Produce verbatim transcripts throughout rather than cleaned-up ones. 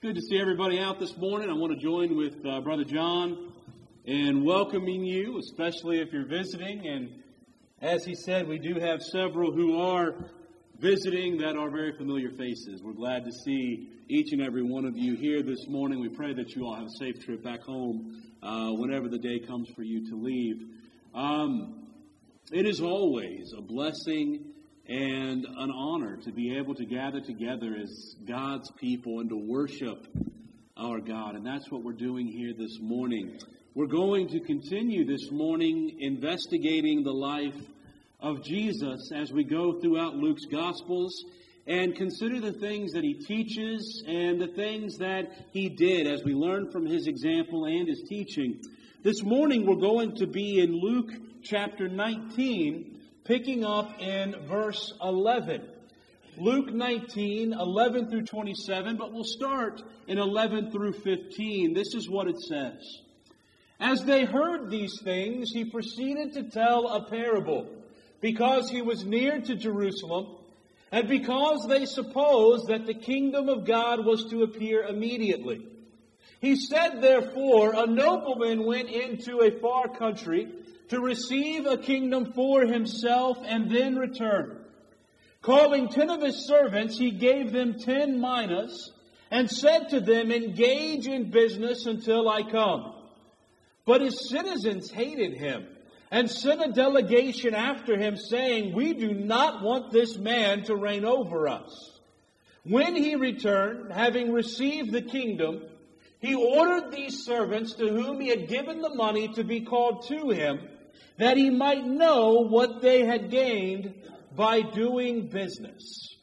Good to see everybody out this morning. I want to join with uh, Brother John in welcoming you, especially if you're visiting. And as he said, we do have several who are visiting that are very familiar faces. We're glad to see each and every one of you here this morning. We pray that you all have a safe trip back home uh, whenever the day comes for you to leave. Um, it is always a blessing and an honor to be able to gather together as God's people and to worship our God. And that's what we're doing here this morning. We're going to continue this morning investigating the life of Jesus as we go throughout Luke's Gospels and consider the things that he teaches and the things that he did as we learn from his example and his teaching. This morning we're going to be in Luke chapter nineteen, picking up in verse eleven. Luke nineteen, eleven through twenty-seven, but we'll start in eleven through fifteen. This is what it says. As they heard these things, he proceeded to tell a parable, because he was near to Jerusalem, and because they supposed that the kingdom of God was to appear immediately. He said, therefore, a nobleman went into a far country to receive a kingdom for himself and then return. Calling ten of his servants, he gave them ten minas and said to them, engage in business until I come. But his citizens hated him and sent a delegation after him, saying, we do not want this man to reign over us. When he returned, having received the kingdom, he ordered these servants to whom he had given the money to be called to him, that he might know what they had gained by doing business.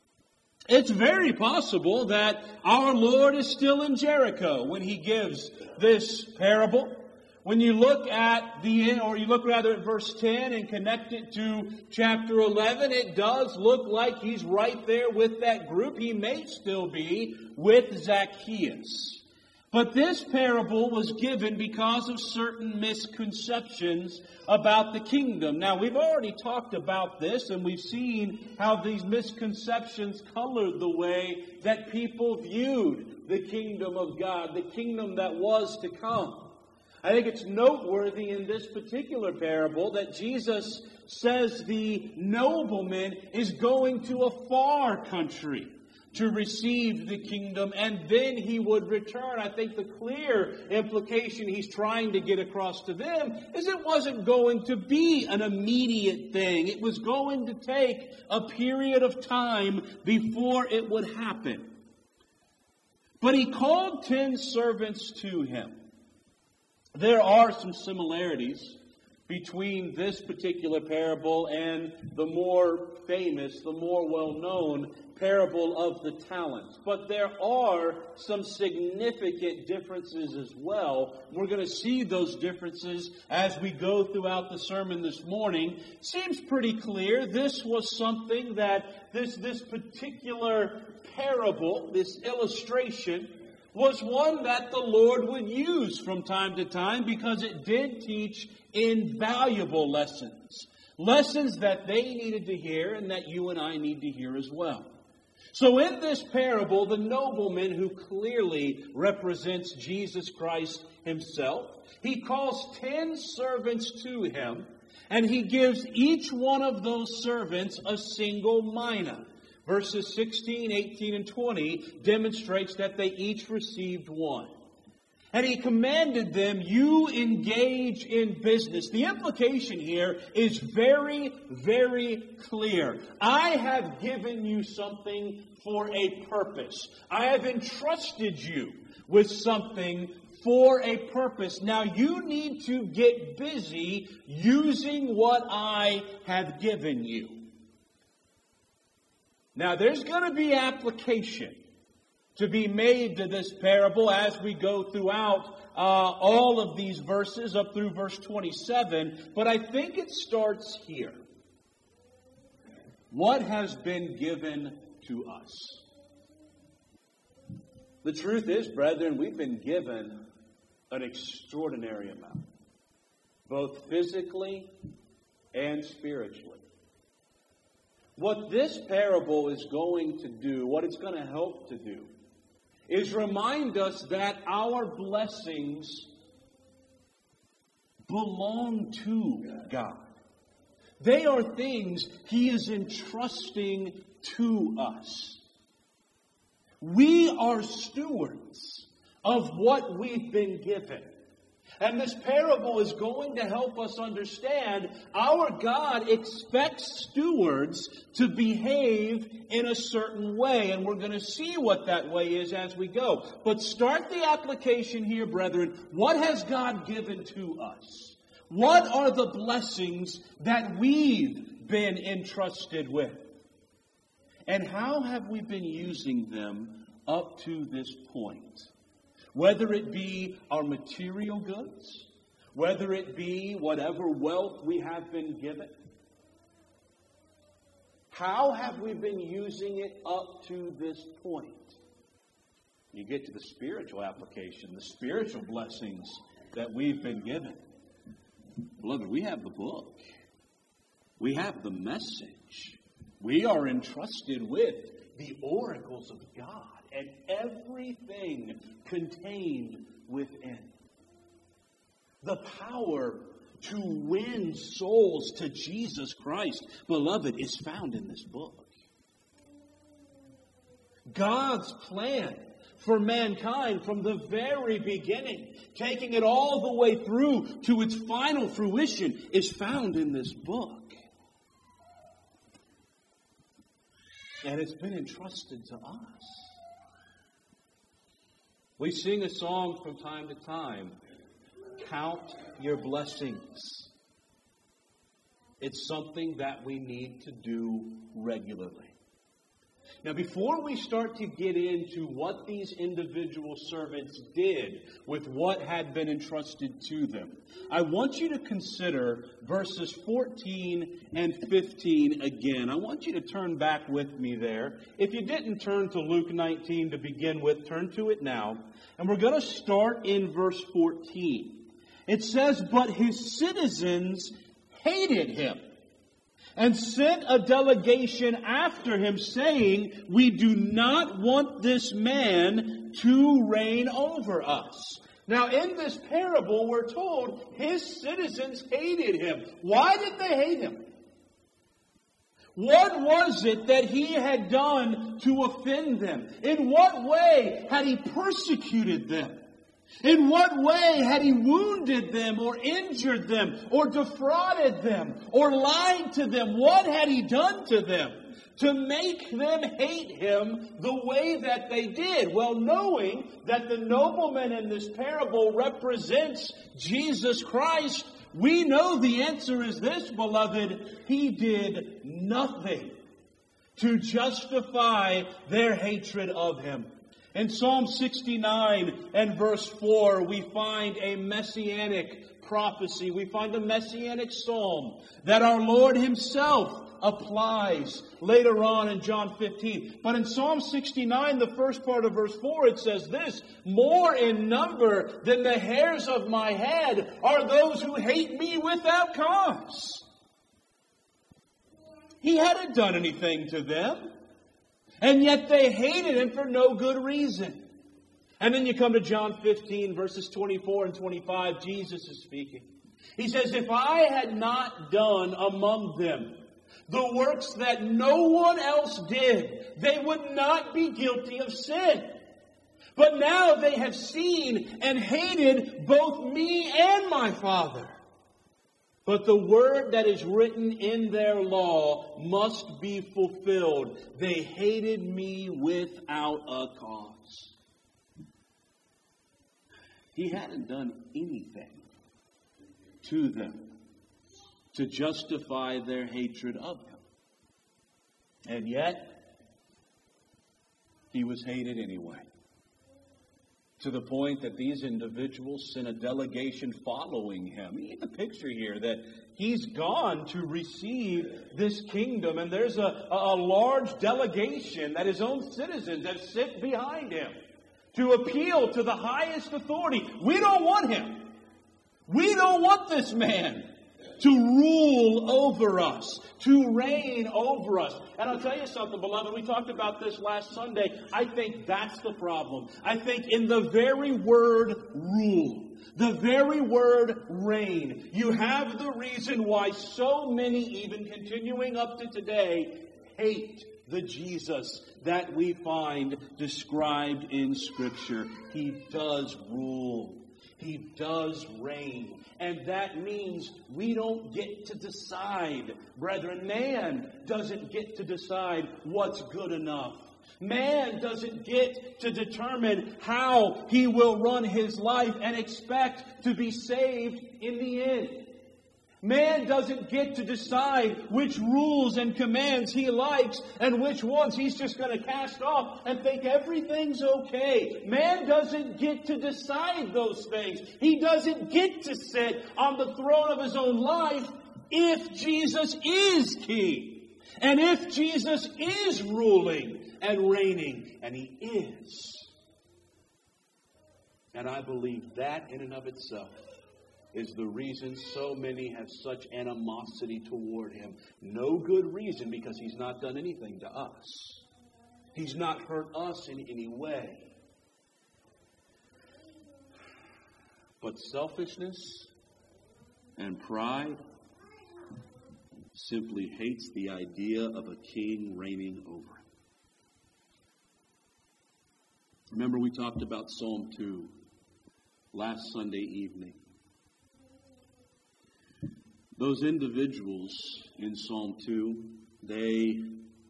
It's very possible that our Lord is still in Jericho when he gives this parable. When you look at the, or you look rather at verse ten and connect it to chapter eleven, it does look like he's right there with that group. He may still be with Zacchaeus. But this parable was given because of certain misconceptions about the kingdom. Now, we've already talked about this, and we've seen how these misconceptions colored the way that people viewed the kingdom of God, the kingdom that was to come. I think it's noteworthy in this particular parable that Jesus says the nobleman is going to a far country to receive the kingdom, and then he would return. I think the clear implication he's trying to get across to them is it wasn't going to be an immediate thing. It was going to take a period of time before it would happen. But he called ten servants to him. There are some similarities between this particular parable and the more famous, the more well-known parable of the talents. But there are some significant differences as well. We're going to see those differences as we go throughout the sermon this morning. Seems pretty clear. This was something that this, this particular parable, this illustration, was one that the Lord would use from time to time because it did teach invaluable lessons. Lessons that they needed to hear and that you and I need to hear as well. So in this parable, the nobleman, who clearly represents Jesus Christ himself, he calls ten servants to him, and he gives each one of those servants a single mina. Verses sixteen, eighteen, and twenty demonstrates that they each received one. And he commanded them, you engage in business. The implication here is very, very clear. I have given you something for a purpose. I have entrusted you with something for a purpose. Now you need to get busy using what I have given you. Now there's going to be application to be made to this parable as we go throughout uh, all of these verses up through verse twenty-seven. But I think it starts here. What has been given to us? The truth is, brethren, we've been given an extraordinary amount, both physically and spiritually. What this parable is going to do, what it's going to help to do, is remind us that our blessings belong to God. They are things He is entrusting to us. We are stewards of what we've been given. And this parable is going to help us understand our God expects stewards to behave in a certain way. And we're going to see what that way is as we go. But start the application here, brethren. What has God given to us? What are the blessings that we've been entrusted with? And how have we been using them up to this point? Whether it be our material goods, whether it be whatever wealth we have been given. How have we been using it up to this point? You get to the spiritual application, the spiritual blessings that we've been given. Beloved, we have the book. We have the message. We are entrusted with the oracles of God and everything contained within. The power to win souls to Jesus Christ, beloved, is found in this book. God's plan for mankind from the very beginning, taking it all the way through to its final fruition, is found in this book. And it's been entrusted to us. We sing a song from time to time, "Count Your Blessings." It's something that we need to do regularly. Now, before we start to get into what these individual servants did with what had been entrusted to them, I want you to consider verses fourteen and fifteen again. I want you to turn back with me there. If you didn't turn to Luke nineteen to begin with, turn to it now. And we're going to start in verse fourteen. It says, "But his citizens hated him and sent a delegation after him, saying, 'We do not want this man to reign over us.'" Now, in this parable, we're told his citizens hated him. Why did they hate him? What was it that he had done to offend them? In what way had he persecuted them? In what way had he wounded them or injured them or defrauded them or lied to them? What had he done to them to make them hate him the way that they did? Well, knowing that the nobleman in this parable represents Jesus Christ, we know the answer is this, beloved: he did nothing to justify their hatred of him. In Psalm sixty-nine and verse four, we find a messianic prophecy. We find a messianic psalm that our Lord himself applies later on in John fifteen. But in Psalm sixty-nine, the first part of verse four, it says this: "More in number than the hairs of my head are those who hate me without cause." He hadn't done anything to them. And yet they hated him for no good reason. And then you come to John fifteen, verses twenty-four and twenty-five. Jesus is speaking. He says, "If I had not done among them the works that no one else did, they would not be guilty of sin. But now they have seen and hated both me and my Father. But the word that is written in their law must be fulfilled. They hated me without a cause." He hadn't done anything to them to justify their hatred of him. And yet, he was hated anyway. To the point that these individuals sent a delegation following him. You get the picture here that he's gone to receive this kingdom, and there's a, a large delegation that his own citizens have sent behind him to appeal to the highest authority. We don't want him. We don't want this man to rule over us, to reign over us. And I'll tell you something, beloved, we talked about this last Sunday. I think that's the problem. I think in the very word rule, the very word reign, you have the reason why so many, even continuing up to today, hate the Jesus that we find described in Scripture. He does rule. He does reign. And that means we don't get to decide. Brethren, man doesn't get to decide what's good enough. Man doesn't get to determine how he will run his life and expect to be saved in the end. Man doesn't get to decide which rules and commands he likes and which ones he's just going to cast off and think everything's okay. Man doesn't get to decide those things. He doesn't get to sit on the throne of his own life if Jesus is king. And if Jesus is ruling and reigning, and he is. And I believe that in and of itself is the reason so many have such animosity toward him. No good reason, because he's not done anything to us. He's not hurt us in any way. But selfishness and pride simply hates the idea of a king reigning over him. Remember, we talked about Psalm two last Sunday evening. Those individuals in Psalm two, they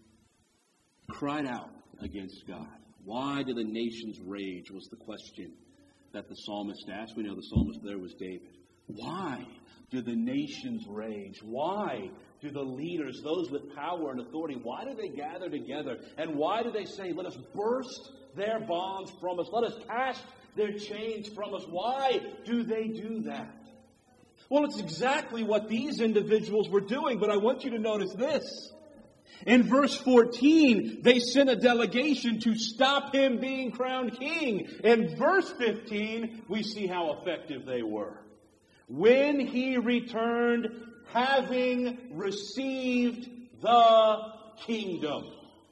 cried out against God. Why do the nations rage, was the question that the psalmist asked. We know the psalmist there was David. Why do the nations rage? Why do the leaders, those with power and authority, why do they gather together? And why do they say, let us burst their bonds from us. Let us cast their chains from us. Why do they do that? Well, it's exactly what these individuals were doing, but I want you to notice this. In verse fourteen, they sent a delegation to stop him being crowned king. In verse fifteen, we see how effective they were. When he returned, having received the kingdom.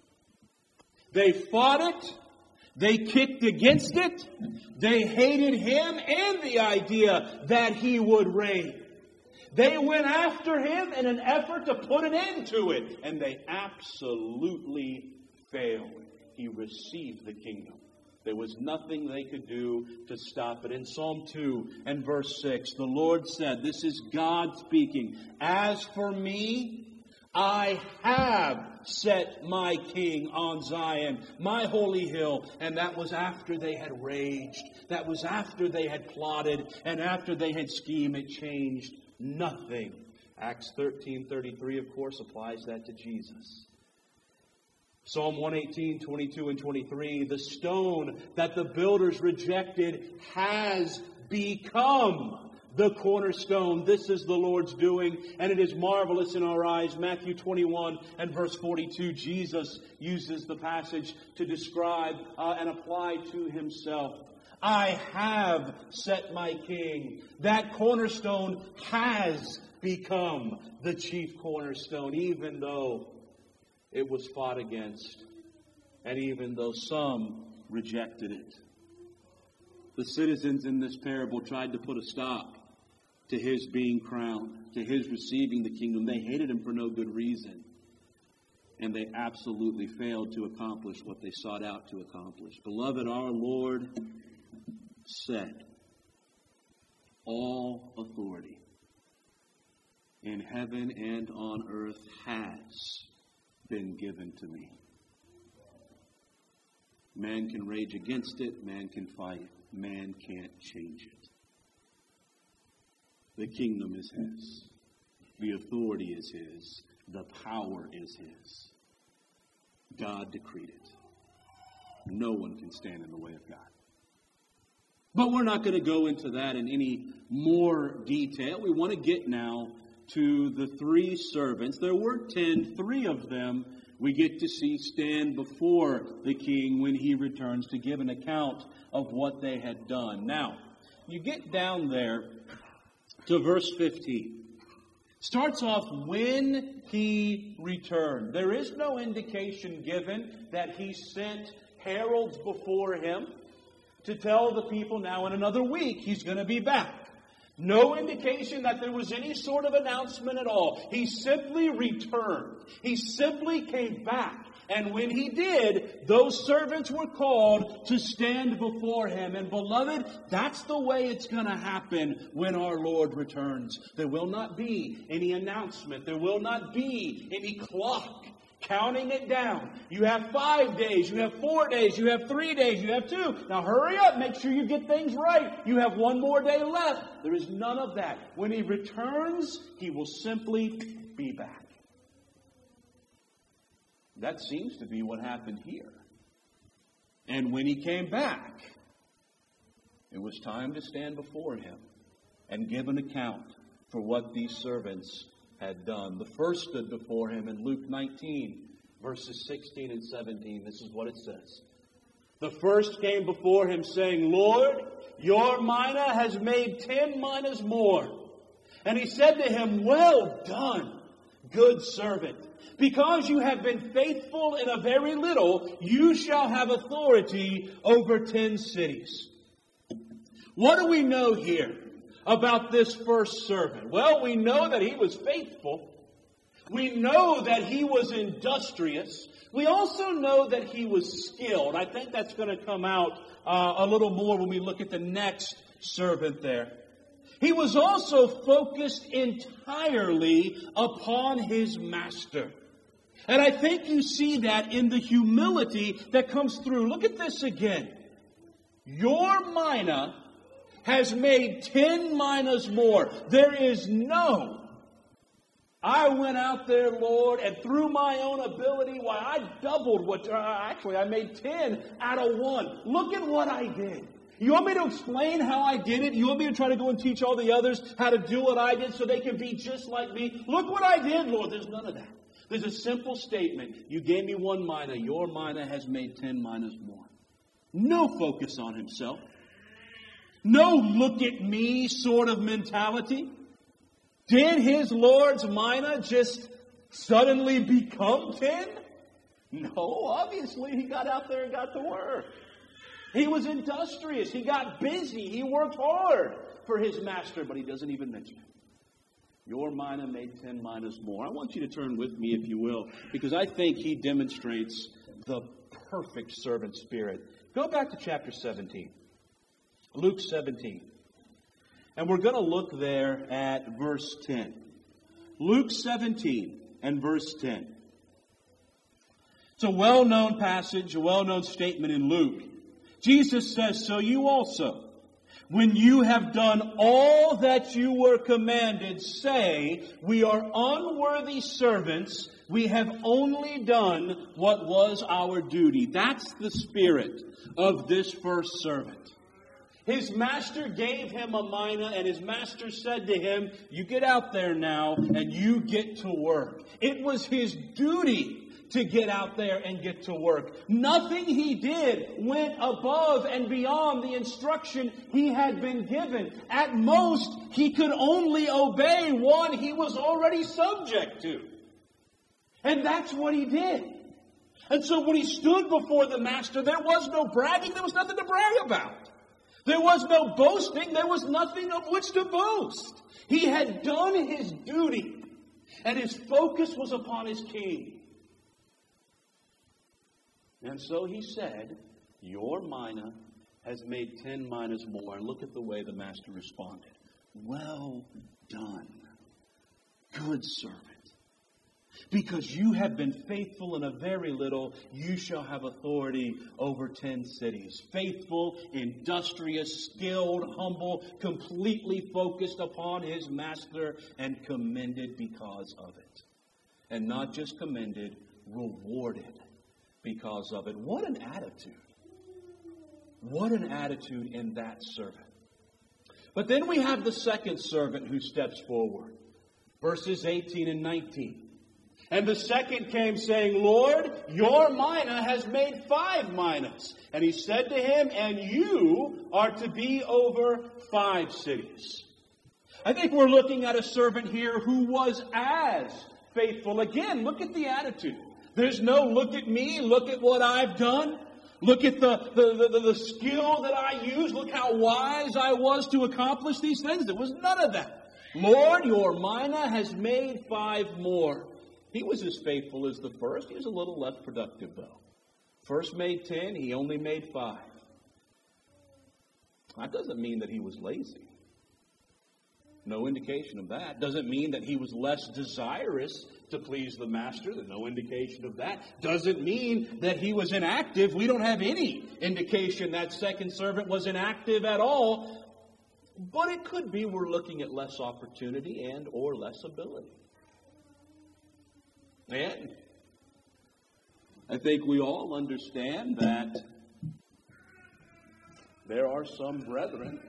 They fought it. They kicked against it. They hated him and the idea that he would reign. They went after him in an effort to put an end to it. And they absolutely failed. He received the kingdom. There was nothing they could do to stop it. In Psalm two and verse six, the Lord said, this is God speaking, as for me, I have set my king on Zion, my holy hill. And that was after they had raged. That was after they had plotted. And after they had schemed. It changed nothing. Acts thirteen thirty-three, of course, applies that to Jesus. Psalm one eighteen, twenty-two and twenty-three, the stone that the builders rejected has become the cornerstone. This is the Lord's doing, and it is marvelous in our eyes. Matthew twenty-one and verse forty-two, Jesus uses the passage to describe uh, and apply to himself. I have set my king. That cornerstone has become the chief cornerstone, even though it was fought against, and even though some rejected it. The citizens in this parable tried to put a stop to his being crowned, to his receiving the kingdom. They hated him for no good reason. And they absolutely failed to accomplish what they sought out to accomplish. Beloved, our Lord said, all authority in heaven and on earth has been given to me. Man can rage against it. Man can fight it. Man can't change it. The kingdom is his. The authority is his. The power is his. God decreed it. No one can stand in the way of God. But we're not going to go into that in any more detail. We want to get now to the three servants. There were ten. Three of them we get to see stand before the king when he returns to give an account of what they had done. Now, you get down there to verse fifteen. Starts off, when he returned. There is no indication given that he sent heralds before him to tell the people now in another week he's going to be back. No indication that there was any sort of announcement at all. He simply returned. He simply came back. And when he did, those servants were called to stand before him. And beloved, that's the way it's going to happen when our Lord returns. There will not be any announcement. There will not be any clock counting it down. You have five days. You have four days. You have three days. You have two. Now hurry up. Make sure you get things right. You have one more day left. There is none of that. When he returns, he will simply be back. That seems to be what happened here. And when he came back, it was time to stand before him and give an account for what these servants had done. The first stood before him in Luke nineteen, verses sixteen and seventeen. This is what it says. The first came before him saying, Lord, your mina has made ten minas more. And he said to him, well done, good servant. Because you have been faithful in a very little, you shall have authority over ten cities. What do we know here about this first servant? Well, we know that he was faithful. We know that he was industrious. We also know that he was skilled. I think that's going to come out uh, a little more when we look at the next servant there. He was also focused entirely upon his master. And I think you see that in the humility that comes through. Look at this again. Your mina has made ten minas more. There is no, I went out there, Lord, and through my own ability, why, I doubled what, uh, actually, I made ten out of one. Look at what I did. You want me to explain how I did it? You want me to try to go and teach all the others how to do what I did so they can be just like me? Look what I did, Lord. There's none of that. There's a simple statement. You gave me one mina. Your mina has made ten minas more. No focus on himself. No look at me sort of mentality. Did his Lord's mina just suddenly become ten? No, obviously he got out there and got to work. He was industrious. He got busy. He worked hard for his master, but he doesn't even mention it. Your mina made ten minas more. I want you to turn with me, if you will, because I think he demonstrates the perfect servant spirit. Go back to chapter seventeen. Luke seventeen. And we're going to look there at verse ten. Luke seventeen and verse ten. It's a well-known passage, a well-known statement in Luke. Jesus says, so you also, when you have done all that you were commanded, say, we are unworthy servants. We have only done what was our duty. That's the spirit of this first servant. His master gave him a mina, and his master said to him, you get out there now and you get to work. It was his duty to get out there and get to work. Nothing he did went above and beyond the instruction he had been given. At most, he could only obey one he was already subject to. And that's what he did. And so when he stood before the master, there was no bragging. There was nothing to brag about. There was no boasting. There was nothing of which to boast. He had done his duty, and his focus was upon his king. And so he said, your mina has made ten minas more. And look at the way the master responded. Well done, good servant. Because you have been faithful in a very little, you shall have authority over ten cities. Faithful, industrious, skilled, humble, completely focused upon his master, and commended because of it. And not just commended, rewarded because of it. What an attitude. What an attitude in that servant. But then we have the second servant who steps forward. Verses eighteen and nineteen. And the second came saying, Lord, your mina has made five minas. And he said to him, and you are to be over five cities. I think we're looking at a servant here who was as faithful. Again, look at the attitude. There's no look at me, look at what I've done. Look at the, the, the, the skill that I used. Look how wise I was to accomplish these things. There was none of that. Lord, your mina has made five more. He was as faithful as the first. He was a little less productive, though. First made ten, he only made five. That doesn't mean that he was lazy. No indication of that. Doesn't mean that he was less desirous to please the master. There's no indication of that. Doesn't mean that he was inactive. We don't have any indication that second servant was inactive at all. But it could be we're looking at less opportunity and or less ability. And I think we all understand that there are some brethren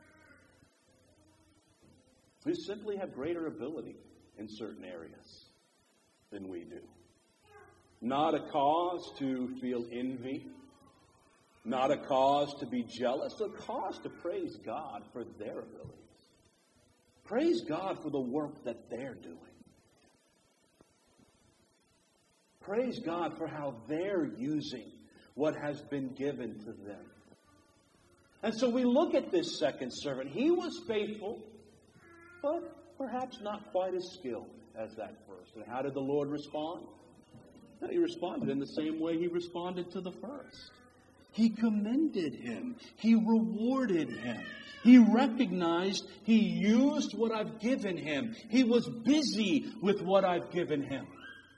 who simply have greater ability in certain areas than we do. Not a cause to feel envy, not a cause to be jealous, a cause to praise God for their abilities. Praise God for the work that they're doing. Praise God for how they're using what has been given to them. And so we look at this second servant. He was faithful, but perhaps not quite as skilled as that first. And how did the Lord respond? Well, he responded in the same way he responded to the first. He commended him. He rewarded him. He recognized he used what I've given him. He was busy with what I've given him.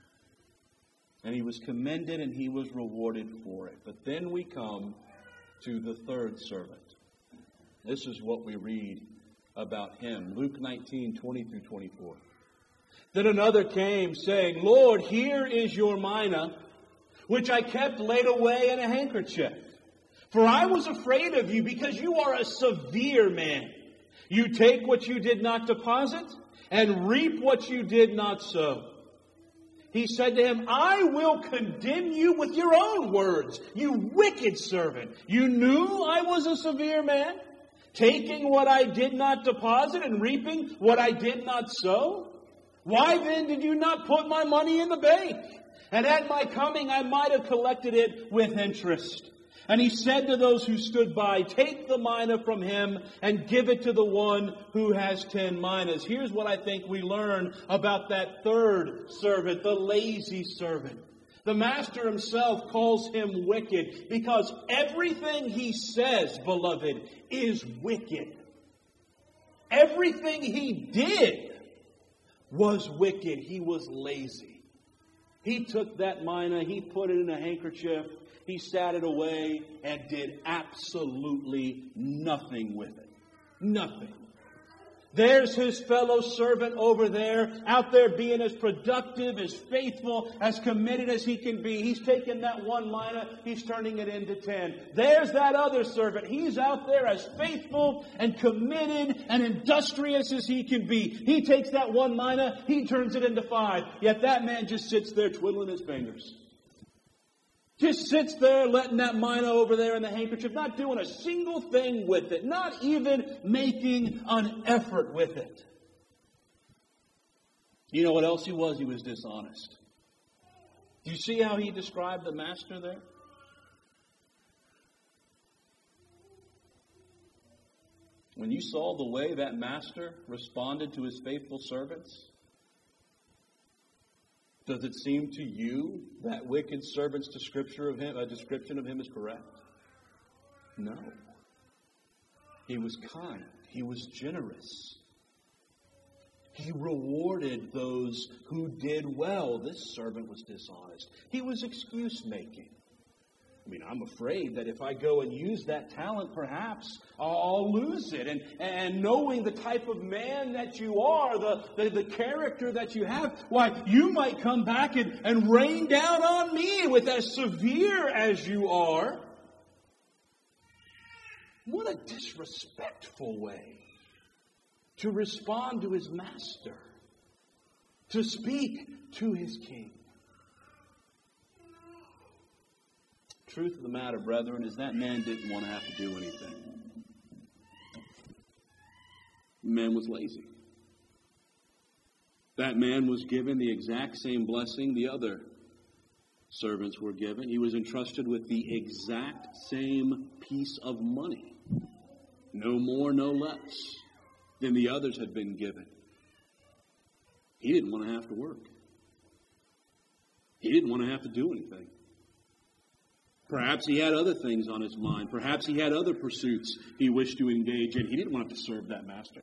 And he was commended and he was rewarded for it. But then we come to the third servant. This is what we read about him. Luke nineteen, twenty through twenty-four. Then another came, saying, Lord, here is your mina, which I kept laid away in a handkerchief. For I was afraid of you, because you are a severe man. You take what you did not deposit, and reap what you did not sow. He said to him, I will condemn you with your own words, you wicked servant. You knew I was a severe man, taking what I did not deposit and reaping what I did not sow? Why then did you not put my money in the bank? And at my coming I might have collected it with interest. And he said to those who stood by, take the mina from him and give it to the one who has ten minas. Here's what I think we learn about that third servant, the lazy servant. The master himself calls him wicked because everything he says, beloved, is wicked. Everything he did was wicked. He was lazy. He took that mina, he put it in a handkerchief, he sat it away and did absolutely nothing with it. Nothing. There's his fellow servant over there, out there being as productive, as faithful, as committed as he can be. He's taking that one mina, he's turning it into ten. There's that other servant. He's out there as faithful and committed and industrious as he can be. He takes that one mina, he turns it into five. Yet that man just sits there twiddling his fingers. Just sits there letting that mina over there in the handkerchief, not doing a single thing with it, not even making an effort with it. You know what else he was? He was dishonest. Do you see how he described the master there? When you saw the way that master responded to his faithful servants, does it seem to you that wicked servant's description of him, a description of him is correct? No. He was kind. He was generous. He rewarded those who did well. This servant was dishonest. He was excuse-making. I mean, I'm afraid that if I go and use that talent, perhaps I'll lose it. And, and knowing the type of man that you are, the, the, the character that you have, why, you might come back and, and rain down on me with as severe as you are. What a disrespectful way to respond to his master, to speak to his king. Truth of the matter, brethren, is that man didn't want to have to do anything. man was lazy. That man was given the exact same blessing the other servants were given. He was entrusted with the exact same piece of money. No more, no less than the others had been given. He didn't want to have to work. He didn't want to have to do anything. Perhaps he had other things on his mind. Perhaps he had other pursuits he wished to engage in. He didn't want to have to serve that master.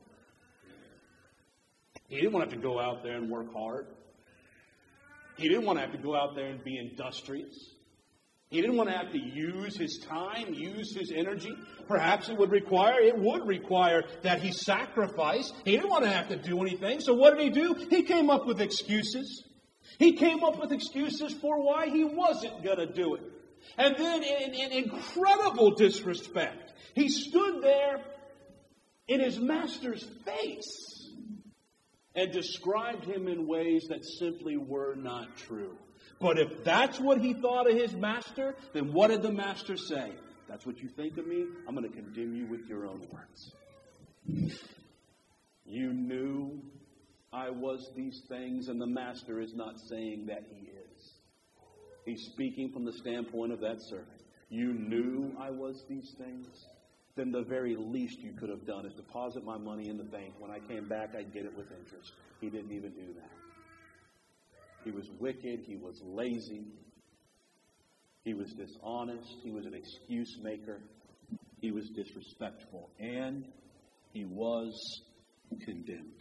He didn't want to have to go out there and work hard. He didn't want to have to go out there and be industrious. He didn't want to have to use his time, use his energy. Perhaps it would require, it would require that he sacrifice. He didn't want to have to do anything. So what did he do? He came up with excuses. He came up with excuses for why he wasn't going to do it. And then in, in incredible disrespect, he stood there in his master's face and described him in ways that simply were not true. But if that's what he thought of his master, then what did the master say? That's what you think of me? I'm going to condemn you with your own words. You knew I was these things, and the master is not saying that he is. He's speaking from the standpoint of that servant. You knew I was these things? Then the very least you could have done is deposit my money in the bank. When I came back, I'd get it with interest. He didn't even do that. He was wicked. He was lazy. He was dishonest. He was an excuse maker. He was disrespectful. And he was condemned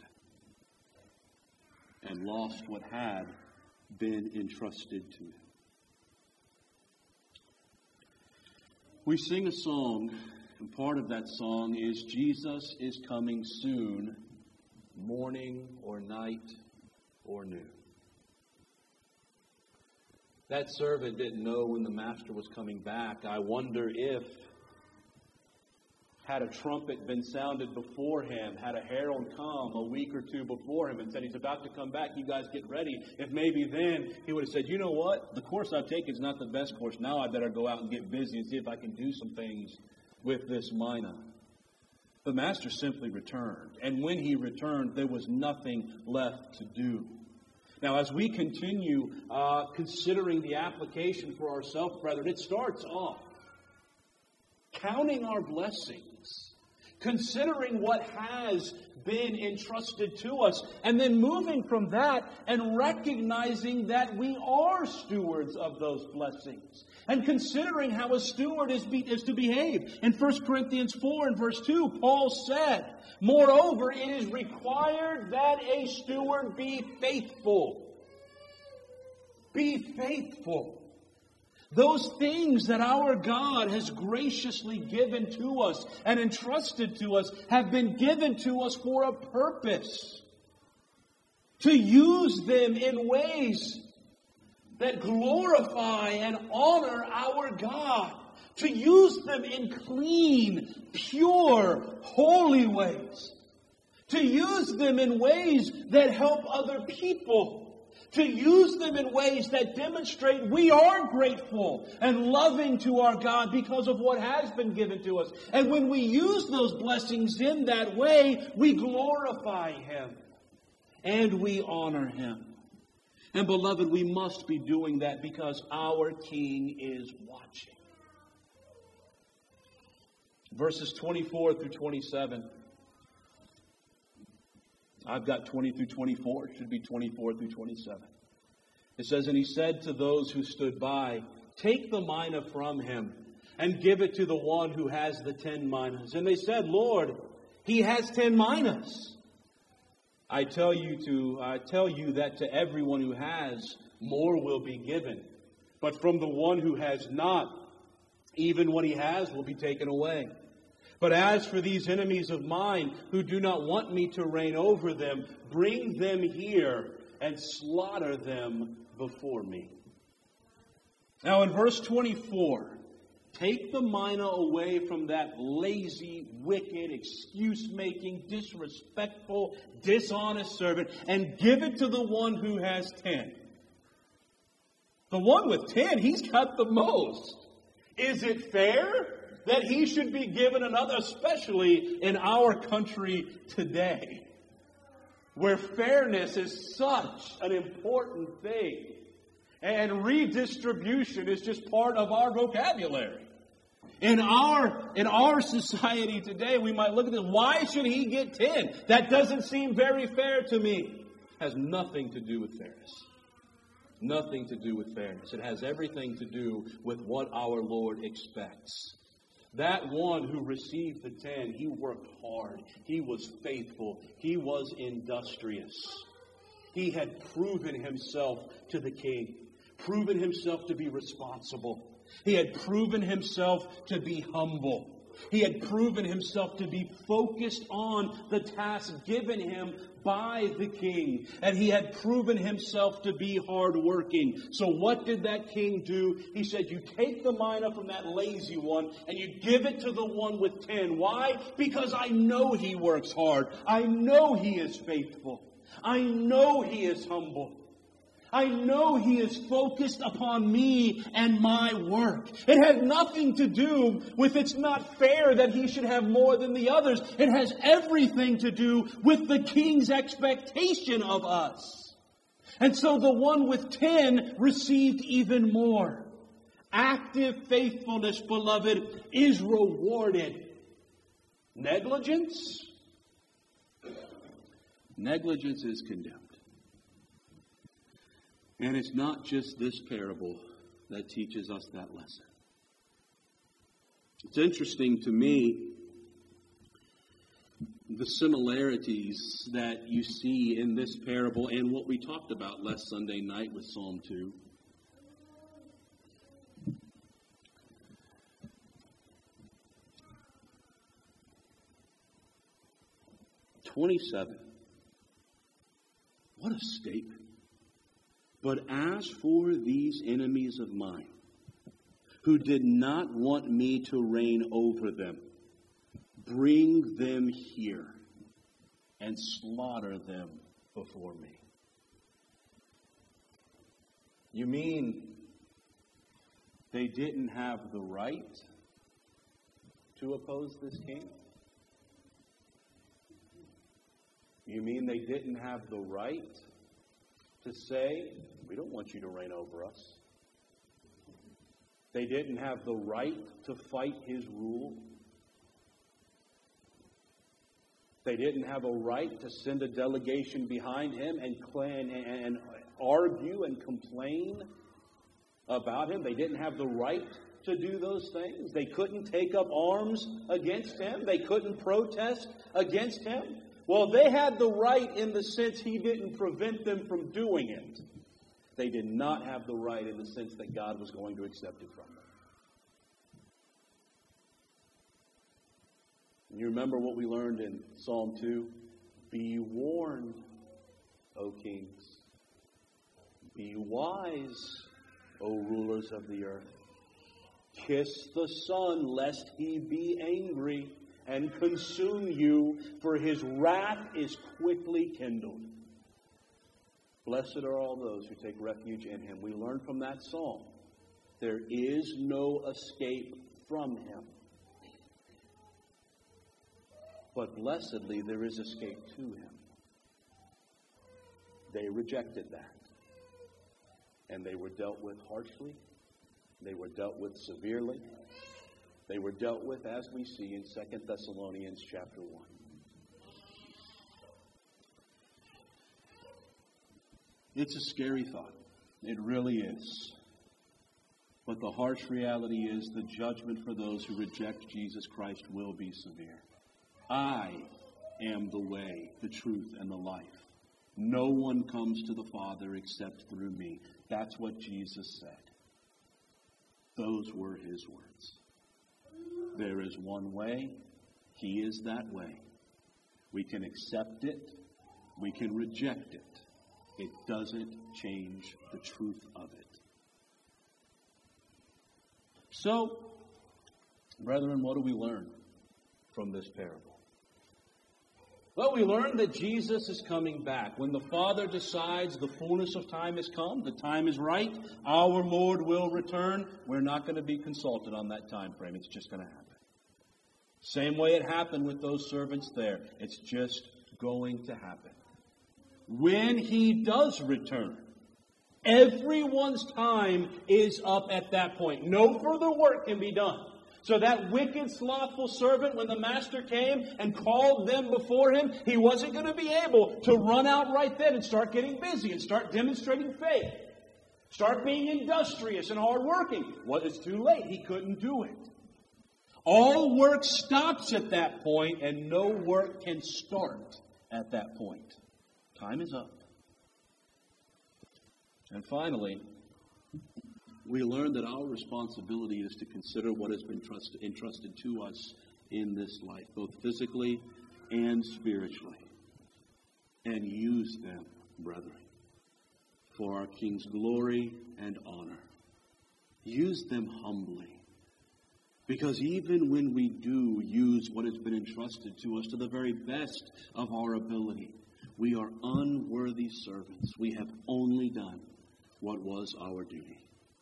and lost what had been entrusted to him. We sing a song, and part of that song is Jesus is coming soon, morning or night or noon. That servant didn't know when the master was coming back. I wonder if, had a trumpet been sounded before him, had a herald come a week or two before him and said he's about to come back, you guys get ready. If maybe then he would have said, you know what, the course I've taken is not the best course. Now I better go out and get busy and see if I can do some things with this mina. The master simply returned. And when he returned, there was nothing left to do. Now, as we continue uh, considering the application for ourselves, brethren, it starts off counting our blessings, considering what has been entrusted to us, and then moving from that and recognizing that we are stewards of those blessings, and considering how a steward is, be, is to behave. In First Corinthians four and verse two, Paul said, moreover, it is required that a steward be faithful. Be faithful. Those things that our God has graciously given to us and entrusted to us have been given to us for a purpose. To use them in ways that glorify and honor our God. To use them in clean, pure, holy ways. To use them in ways that help other people. To use them in ways that demonstrate we are grateful and loving to our God because of what has been given to us. And when we use those blessings in that way, we glorify Him and we honor Him. And beloved, we must be doing that because our King is watching. Verses twenty-four through twenty-seven. I've got twenty through twenty-four. It should be twenty-four through twenty-seven. It says, and he said to those who stood by, take the mina from him and give it to the one who has the ten minas. And they said, Lord, he has ten minas. I tell you to, I tell you that to everyone who has, more will be given. But from the one who has not, even what he has will be taken away. But as for these enemies of mine who do not want me to reign over them, bring them here and slaughter them before me. Now in verse twenty-four, take the mina away from that lazy, wicked, excuse-making, disrespectful, dishonest servant and give it to the one who has ten. The one with ten, he's got the most. Is it fair? that he should be given another, especially in our country today, where fairness is such an important thing, and redistribution is just part of our vocabulary. In our, in our society today, we might look at this, why should he get ten? That doesn't seem very fair to me. It has nothing to do with fairness. Nothing to do with fairness. It has everything to do with what our Lord expects. That one who received the ten, he worked hard. He was faithful. He was industrious. He had proven himself to the king, proven himself to be responsible. He had proven himself to be humble. He had proven himself to be focused on the task given him by the king. And he had proven himself to be hardworking. So what did that king do? He said, you take the mina from that lazy one and you give it to the one with ten. Why? Because I know he works hard. I know he is faithful. I know he is humble. I know he is focused upon me and my work. It has nothing to do with it's not fair that he should have more than the others. It has everything to do with the king's expectation of us. And so the one with ten received even more. Active faithfulness, beloved, is rewarded. Negligence? Negligence is condemned. And it's not just this parable that teaches us that lesson. It's interesting to me the similarities that you see in this parable and what we talked about last Sunday night with Psalm two. twenty-seven. What a statement. But as for these enemies of mine, who did not want me to reign over them, bring them here and slaughter them before me. You mean they didn't have the right to oppose this king? You mean they didn't have the right to say, we don't want you to reign over us? They didn't have the right to fight his rule. They didn't have a right to send a delegation behind him and, and, and argue and complain about him. They didn't have the right to do those things. They couldn't take up arms against him. They couldn't protest against him. Well, they had the right in the sense he didn't prevent them from doing it. They did not have the right in the sense that God was going to accept it from them. And you remember what we learned in Psalm two? Be warned, O kings. Be wise, O rulers of the earth. Kiss the Son, lest he be angry and consume you, for his wrath is quickly kindled. Blessed are all those who take refuge in him. We learn from that psalm, there is no escape from him. But blessedly, there is escape to him. They rejected that. And they were dealt with harshly. They were dealt with severely. They were dealt with, as we see in Second Thessalonians chapter one. It's a scary thought. It really is. But the harsh reality is the judgment for those who reject Jesus Christ will be severe. I am the way, the truth, and the life. No one comes to the Father except through me. That's what Jesus said. Those were his words. There is one way. He is that way. We can accept it. We can reject it. It doesn't change the truth of it. So, brethren, what do we learn from this parable? Well, we learned that Jesus is coming back. When the Father decides the fullness of time has come, the time is right, our Lord will return. We're not going to be consulted on that time frame. It's just going to happen. Same way it happened with those servants there. It's just going to happen. When He does return, everyone's time is up at that point. No further work can be done. So that wicked, slothful servant, when the master came and called them before him, he wasn't going to be able to run out right then and start getting busy and start demonstrating faith. Start being industrious and hardworking. Well, it's too late. He couldn't do it. All work stops at that point, and no work can start at that point. Time is up. And finally, we learn that our responsibility is to consider what has been trusted, entrusted to us in this life, both physically and spiritually, and use them, brethren, for our King's glory and honor. Use them humbly, because even when we do use what has been entrusted to us to the very best of our ability, we are unworthy servants. We have only done what was our duty.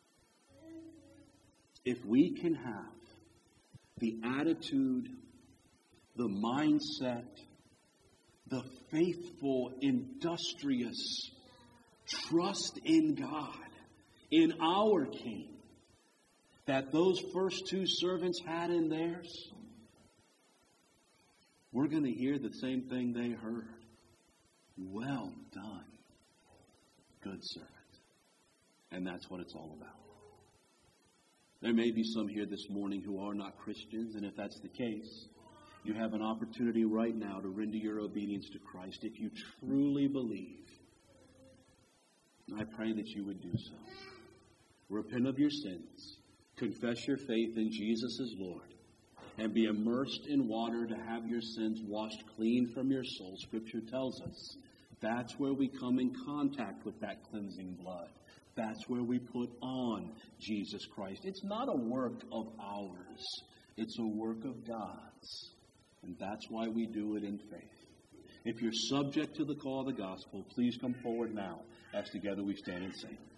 If we can have the attitude, the mindset, the faithful, industrious trust in God, in our King, that those first two servants had in theirs, we're going to hear the same thing they heard. Well done, good servant. And that's what it's all about. There may be some here this morning who are not Christians, and if that's the case, you have an opportunity right now to render your obedience to Christ if you truly believe. I pray that you would do so. Repent of your sins, confess your faith in Jesus as Lord, and be immersed in water to have your sins washed clean from your soul. Scripture tells us that's where we come in contact with that cleansing blood. That's where we put on Jesus Christ. It's not a work of ours. It's a work of God's. And that's why we do it in faith. If you're subject to the call of the gospel, please come forward now as together we stand and sing.